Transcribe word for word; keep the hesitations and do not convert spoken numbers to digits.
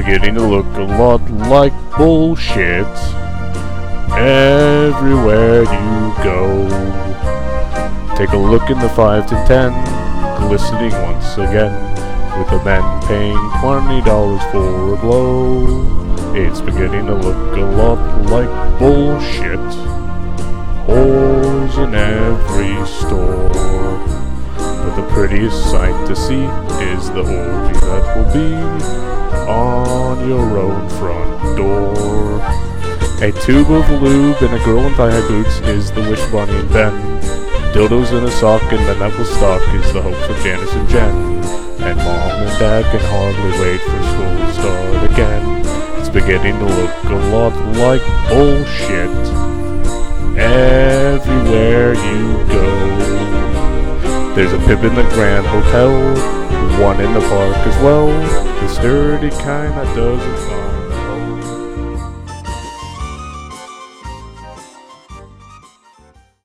beginning to look a lot like bullshit everywhere you go. Take a look in the five to ten, glistening once again, with the men paying twenty dollars for a blow. It's beginning to look a lot like bullshit, whores in every store. But the prettiest sight to see is the orgy that will be on your own front door. A tube of lube and a girl in thigh-high boots is the wish of Bonnie and Ben. Dildos in a sock and men that will stalk is the hope for Janice and Jen. And mom and dad can hardly wait for school to start again. It's beginning to look a lot like bullshit everywhere you go. There's a pimp in the Grand Hotel, one in the park as well, the sturdy kind that doesn't